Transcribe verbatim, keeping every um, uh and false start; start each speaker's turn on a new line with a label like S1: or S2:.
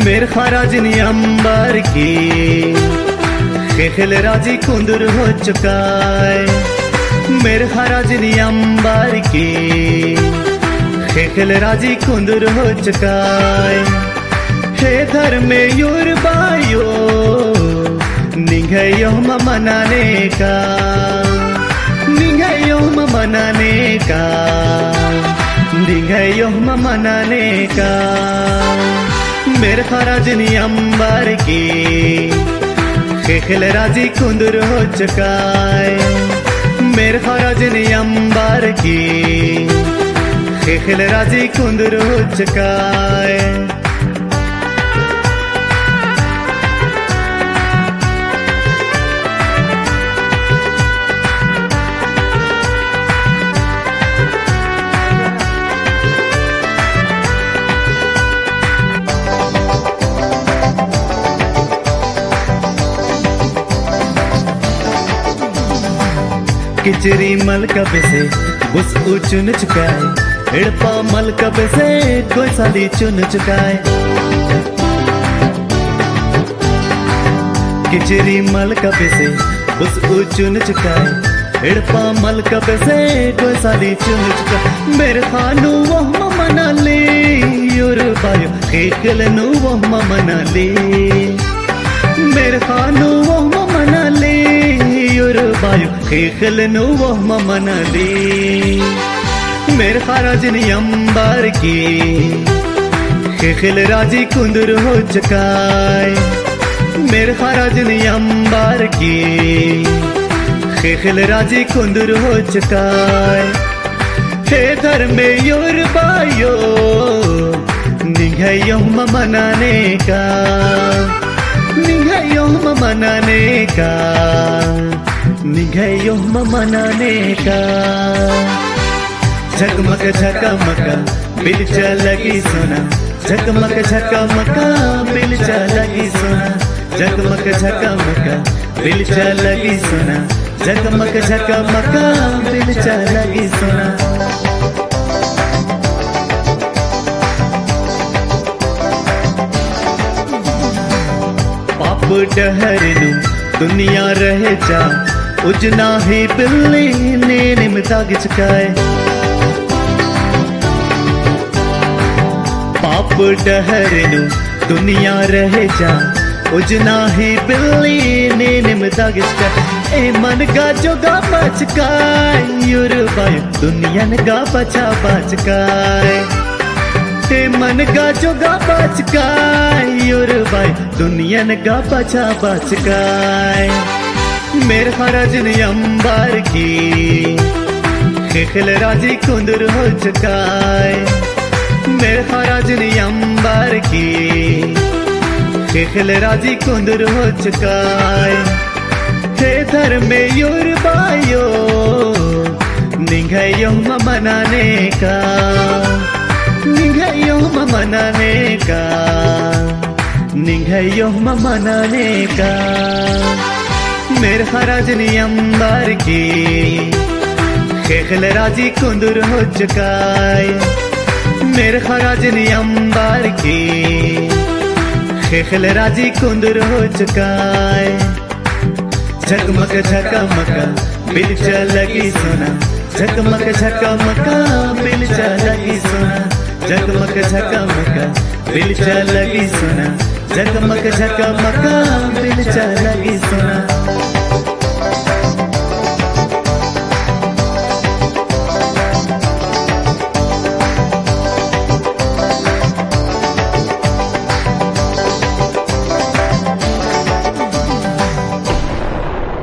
S1: मेर खराजनी अंबर की खेखल राजी कुंदर हो चुका है। मेर खराजनी अंबर की खेखल राजी कुंदर हो चुका है। हे धर में यूर बायो निंगयो मनाने का, निंगयो मनाने का, निंगयो मनाने का। मेरे खराजनी अंबर की खेखल राजी कुंदर हो चुका है। मेरे खराजनी अंबर की खेखल राजी कुंदर हो चुका है। किचरी मलकब से बुस चुन चुका है। इड़पा मलकब से कोई साली चुन चुका है। किचरी मलकब से बुस चुन चुका है। इड़पा मलकब से कोई साली चुन चुका है। मेरे खानू वो मना ले यूर बायो खेखल नु वो मना ले। मेरे खानू वो मना ले यूर बायो खेखल नु वो मना ले। मेरे खराजनी अंबर की खेखल राजी कुंदर हो चुका है। मेरे खराजनी अंबर की खेखल राजी कुंदर हो चुका है। हे धर में यूर बायो निंगयो मनाने का, निंगयो मनाने का, निंगयो मनाने का। झकमक झकमका बिलचा लगी सोना, झकमक झकमका बिलचा लगी सोना, झकमक झकमका बिलचा लगी सोना, झकमक झकमका बिलचा लगी सोना। पाप डहरनु दुनिया रह जा उजना ही बिल्ली ने निमताग चुकाए। पाप डहरनु दुनिया रह जा उजना ही बिल्ली ने निमताग चुकाए। ए मन का जोगा बचकाए यूर बायो दुनिया ने गा बचा बचकाए। ए मन का जोगा बचकाए यूर बायो दुनिया ने गा बचा बचकाए। मेरे खराजनी अंबर की खेखल राजी कुंदर हो चुका है। मेरे खराजनी अंबर की खेखल राजी कुंदर हो चुका है। हे धर में यूर बायो निंगयो मनाने का, निंगयो मनाने का, निंगयो मनाने का। मेरे खराजनी अंबर की खेखल राजी कुंदर हो चुका है। मेरे खराजनी अंबर की खेखल राजी कुंदर हो चुका है। झकमक झकमका बिलचा लगी सोना, झकमक झकमका बिलचा लगी सोना, झकमक झकमका बिलचा लगी सोना, झकमक झकमका बिलचा लगी सोना।